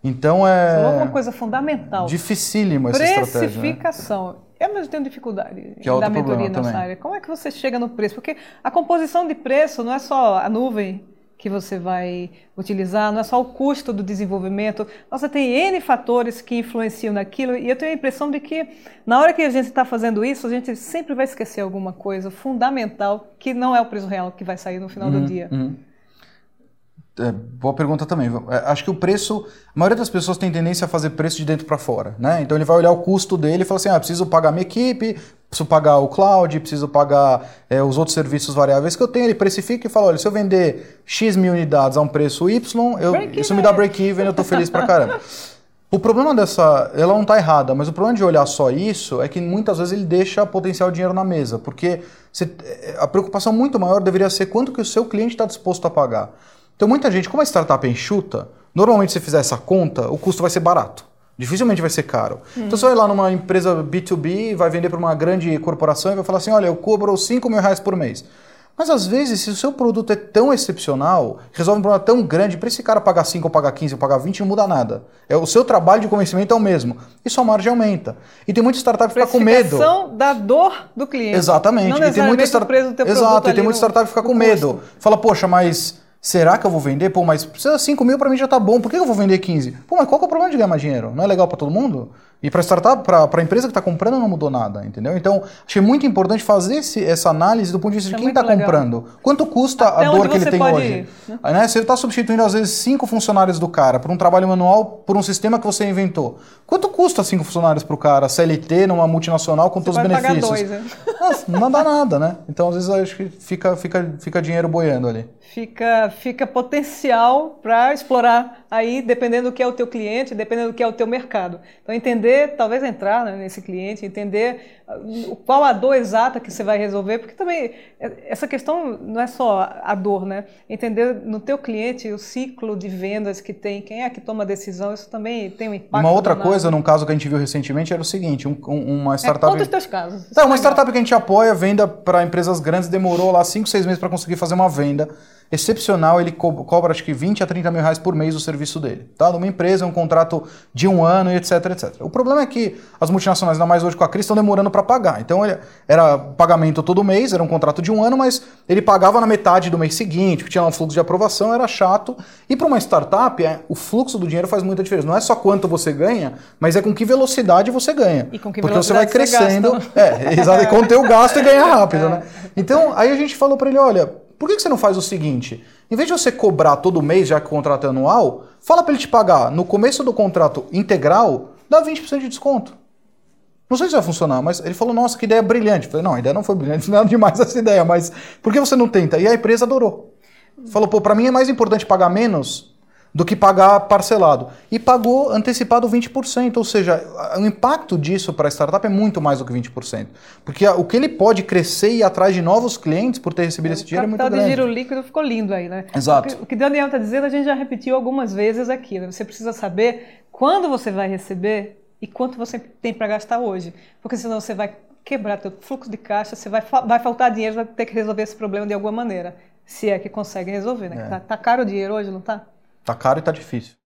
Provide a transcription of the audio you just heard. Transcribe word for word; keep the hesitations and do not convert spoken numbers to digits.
Então é... Falou uma coisa fundamental. Dificílimo essa estratégia. Precificação. Né? Eu mesmo tenho dificuldade que é da mentoria nessa também. área. Como é que você chega no preço? Porque a composição de preço não é só a nuvem que você vai utilizar, não é só o custo do desenvolvimento. Você tem N fatores que influenciam naquilo e eu tenho a impressão de que na hora que a gente está fazendo isso, a gente sempre vai esquecer alguma coisa fundamental que não é o preço real que vai sair no final uhum, do dia. Uhum. É, boa pergunta também. É, acho que o preço, a maioria das pessoas tem tendência a fazer preço de dentro para fora, né? Então ele vai olhar o custo dele e fala assim, ah, preciso pagar minha equipe, preciso pagar o cloud, preciso pagar é, os outros serviços variáveis que eu tenho. Ele precifica e fala, olha, se eu vender X mil unidades a um preço Y, eu, isso me dá break-even, eu estou feliz pra caramba. O problema dessa, ela não está errada, mas o problema de olhar só isso é que muitas vezes ele deixa potencial dinheiro na mesa, porque você, a preocupação muito maior deveria ser quanto que o seu cliente está disposto a pagar. Então muita gente, como a startup é enxuta, normalmente se você fizer essa conta, o custo vai ser barato. Dificilmente vai ser caro. Hum. Então você vai lá numa empresa B dois B, vai vender para uma grande corporação e vai falar assim, olha, eu cobro cinco mil reais por mês. Mas às vezes, se o seu produto é tão excepcional, resolve um problema tão grande, para esse cara pagar cinco, ou pagar quinze, ou pagar vinte, não muda nada. É, o seu trabalho de convencimento é o mesmo. E sua margem aumenta. E tem muita startup que fica com medo. Da dor do cliente. Exatamente. Não necessariamente e tem muita start... o preço do teu Exato, produto e tem muita startup que fica com medo. Custo. Fala, poxa, mas será que eu vou vender? Pô, mas precisa cinco mil para mim já tá bom. Por que eu vou vender quinze? Pô, mas qual que é o problema de ganhar mais dinheiro? Não é legal para todo mundo? E para startup, para a empresa que está comprando, não mudou nada, entendeu? Então, achei muito importante fazer esse, essa análise do ponto de vista de é quem está comprando. Quanto custa Até a dor que ele tem pode hoje? Ir, né? Né? Você está substituindo, às vezes, cinco funcionários do cara por um trabalho manual, por um sistema que você inventou. Quanto custa cinco funcionários para o cara? C L T, numa multinacional, com todos os benefícios? Dois, né? Nossa, não dá nada, né? Então, às vezes, eu acho que fica, fica, fica dinheiro boiando ali. Fica, fica potencial para explorar aí, dependendo do que é o teu cliente, dependendo do que é o teu mercado. Então, entender, talvez entrar né, nesse cliente, entender qual a dor exata que você vai resolver, porque também essa questão não é só a dor, né? Entender no teu cliente o ciclo de vendas que tem, quem é que toma a decisão, isso também tem um impacto. Uma outra danado. coisa, num caso que a gente viu recentemente, era o seguinte, um, uma startup... É, conta os teus casos. Tá, uma startup que a gente apoia, venda para empresas grandes, demorou lá cinco, seis meses para conseguir fazer uma venda excepcional, ele co cobra acho que vinte a trinta mil reais por mês o serviço dele, tá? Numa empresa, um contrato de um ano e etc, etcétera. O problema é que as multinacionais, ainda mais hoje com a crise, estão demorando para pagar. Então, ele, era pagamento todo mês, era um contrato de um ano, mas ele pagava na metade do mês seguinte, tinha um fluxo de aprovação, era chato. E para uma startup, é, o fluxo do dinheiro faz muita diferença. Não é só quanto você ganha, mas é com que velocidade você ganha. E com que Porque você vai crescendo, você é, exato, e com o teu gasto e ganha rápido, é. né? Então, aí a gente falou para ele, olha, por que você não faz o seguinte? Em vez de você cobrar todo mês, já que o contrato é anual, fala para ele te pagar no começo do contrato integral, dá vinte por cento de desconto. Não sei se vai funcionar, mas ele falou, nossa, que ideia brilhante. Eu falei, não, a ideia não foi brilhante, não é demais essa ideia, mas por que você não tenta? E a empresa adorou. Falou, pô, para mim é mais importante pagar menos do que pagar parcelado. E pagou antecipado vinte por cento, ou seja, o impacto disso para a startup é muito mais do que vinte por cento. Porque o que ele pode crescer e ir atrás de novos clientes por ter recebido é, esse dinheiro é muito grande. O capital de giro líquido ficou lindo aí, né? Exato. O que o que Daniel está dizendo, a gente já repetiu algumas vezes aqui, né? Você precisa saber quando você vai receber e quanto você tem para gastar hoje. Porque senão você vai quebrar teu fluxo de caixa, você vai, vai faltar dinheiro, vai ter que resolver esse problema de alguma maneira. Se é que consegue resolver, né? É. Tá, tá caro o dinheiro hoje, não tá? Tá caro e tá difícil.